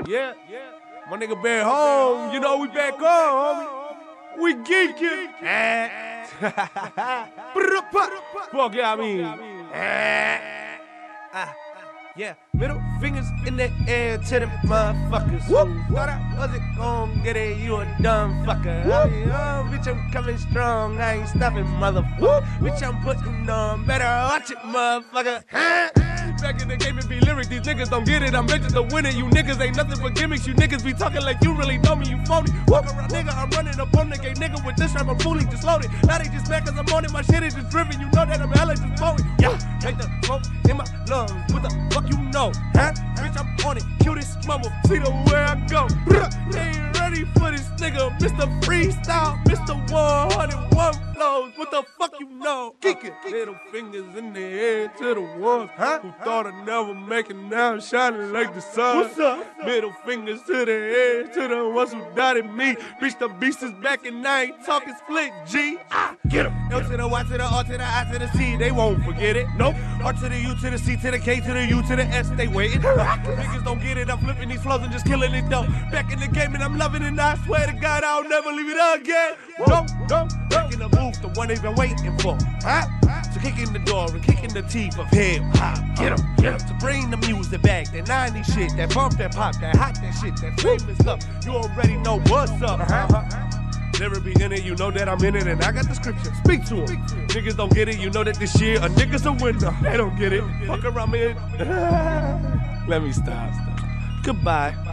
Yeah, my nigga back home. You know we back home, homie. We geeking. Fuck yeah, I mean. Yeah, middle fingers in the air to them motherfuckers. Who thought I wasn't gon' get it? You a dumb fucker. I mean, bitch, I'm coming strong. I ain't stopping, motherfucker. Bitch, I'm putting on. Better watch it, motherfucker. Back in the game and be lyric, these niggas don't get it. I'm bitches to win it. You niggas ain't nothing but gimmicks. You niggas be talking like you really know me. You phony. Walk around, nigga. I'm running up on the gay nigga with this rap. I'm fully just loaded. Now they just mad cause I'm on it. My shit is just driven. You know that I'm hella just potent. Yeah, make the smoke in my lungs. What the fuck you know? Huh? Bitch, I'm on it. Kill this mumble. See the where I go. They ain't ready for this nigga. Mr. Freestyle. Mr. 101 flows. What the fuck you know? Kick it. Little fingers in the air to the ones who thought I'd never make it, now I'm shining like the sun. What's up? Middle fingers to the air, to the ones who doubted me. Bitch, the beast is back and I ain't talking split, G. Get him. L to the Y to the R to the I to the C, they won't forget it. Nope. R to the U to the C to the K to the U to the S, they waiting. Niggas don't get it, I'm flipping these flows and just killing it though. Back in the game and I'm loving it, and I swear to God I'll never leave it again. Go. Back in the booth, the one they've been waiting for. So kicking the door and kicking the teeth of hip hop. Get him. To bring the music back, that 90s shit, that bump, that pop, that hot, that shit, that famous stuff. You already know what's up. Never be in it, you know that I'm in it, and I got the scripture. Speak to them. Niggas don't get it, you know that this year a nigga's a winner. They don't get it. Fuck around me. Let me stop. Goodbye.